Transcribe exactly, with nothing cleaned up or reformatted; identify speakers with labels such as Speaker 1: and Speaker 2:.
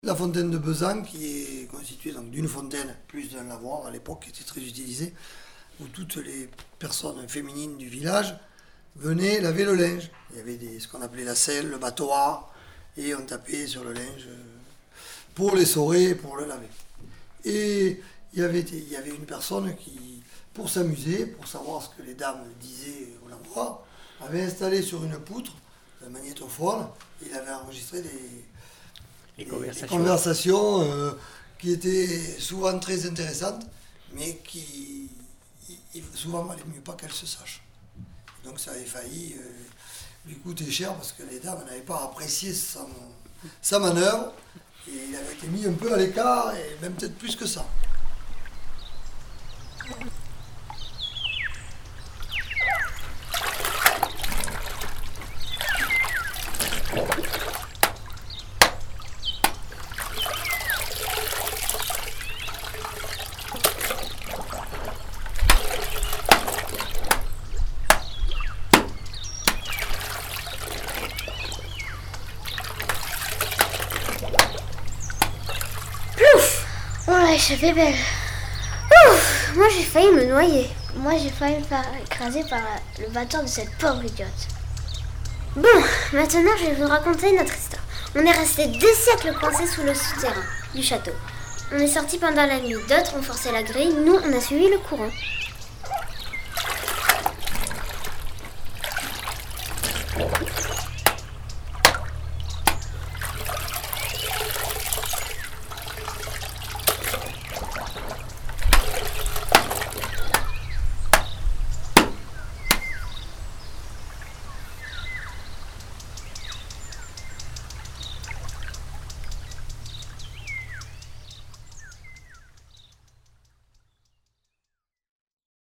Speaker 1: La fontaine de Bezan, qui est constituée donc, d'une fontaine plus d'un lavoir, à l'époque, qui était très utilisée, où toutes les personnes féminines du village venaient laver le linge. Il y avait des, ce qu'on appelait la selle, le battoir, et on tapait sur le linge pour l'essorer, pour le laver. Et il y avait, il y avait une personne qui, pour s'amuser, pour savoir ce que les dames disaient au lavoir, avait installé sur une poutre un magnétophone, et il avait enregistré des...
Speaker 2: Les conversations,
Speaker 1: des conversations euh, qui étaient souvent très intéressantes, mais qui il, souvent valait mieux pas qu'elles se sachent. Donc ça avait failli euh, lui coûter cher parce que les dames n'avaient pas apprécié sa, sa manœuvre et il avait été mis un peu à l'écart et même peut-être plus que ça.
Speaker 3: On l'a échappé belle. Ouf, moi j'ai failli me noyer. Moi j'ai failli me faire écraser par le batteur de cette pauvre idiote. Bon, maintenant je vais vous raconter notre histoire. On est resté des siècles coincés sous le souterrain du château. On est sortis pendant la nuit, d'autres ont forcé la grille, nous on a suivi le courant.